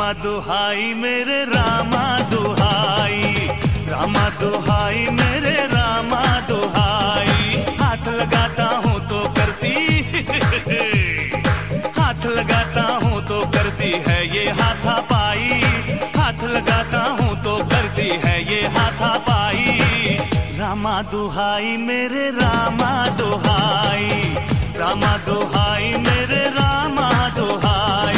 दुहाई मेरे रामा दुहाई, रामा दुहाई मेरे रामा दुहाई। हाथ लगाता हूँ तो करती हाथ लगाता हूँ तो करती है ये हाथापाई, हाथ लगाता हूँ तो करती है ये हाथापाई। रामा दुहाई मेरे रामा दुहाई, रामा दुहाई मेरे रामा दुहाई।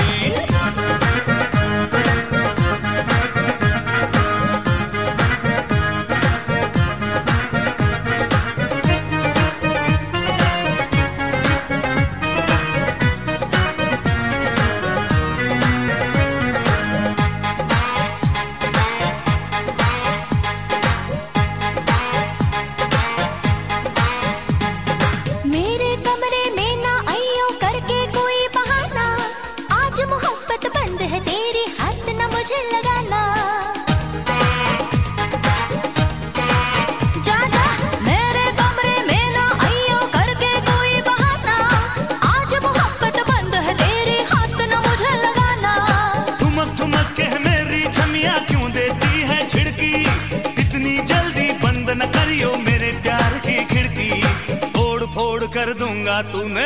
कर दूंगा तूने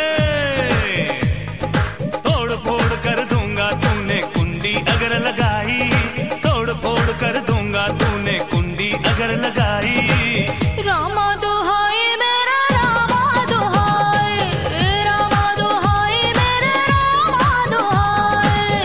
तोड़ फोड़ कर दूंगा तूने कुंडी अगर लगाई, तोड़ फोड़ कर दूंगा तूने कुंडी अगर लगाई। रामा दुहाई मेरा रामा दुहाई, रामा दुहाई मेरे रामा दुहाई।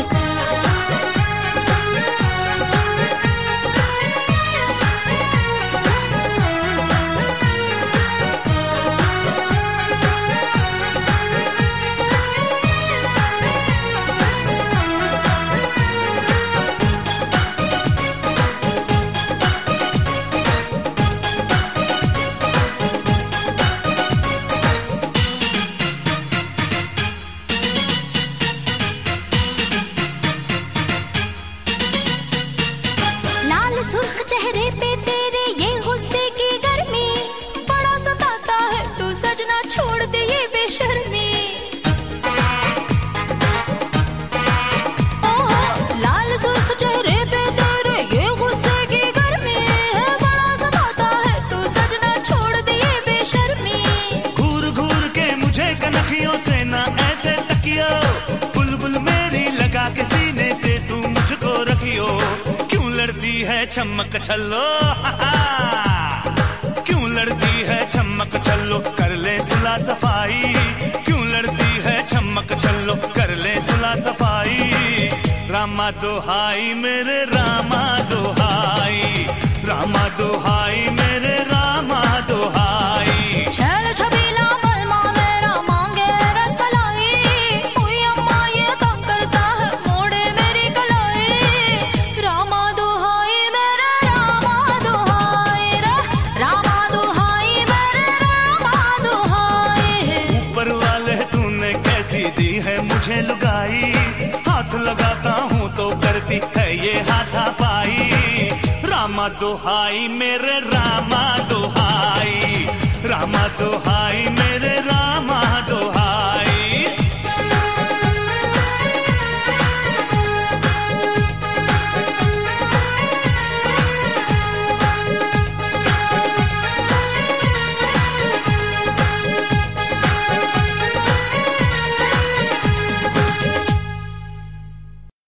सुर्ख चेहरे पे तेरे ये गुस्से की गर्मी, बड़ा सताता है तू सजना छोड़ दे ये बेशर्मी। लाल सुर्ख चेहरे पे तेरे ये गुस्से की गर्मी है, बड़ा सताता है तू सजना छोड़ दे ये बेशर्मी। घूर घूर के मुझे कनखियों से ना ऐसे तकियो, बुलबुल मेरी लगा के सीने से तू मुझको रखियो। लड़ती है चमक छल्लो क्यों लड़ती है चमक छल्लो, कर ले सुलह सफाई। क्यों लड़ती है चमक छल्लो, कर ले सुलह सफाई। रामा दुहाई मेरे रामा दुहाई, रामा दुहाई मेरे रामा दुहाई। छल छबीला बलमा मेरा मांगे रसमलाई, कोई अम्मा ये तंग करता है मोड़े मेरी कलाई। रामा दी है मुझे लुगाई, हाथ लगाता हूँ तो करती है ये हाथापाई। रामा दुहाई मेरे रामा दुहाई, रामा दुहाई मेरे रामा दुहाई।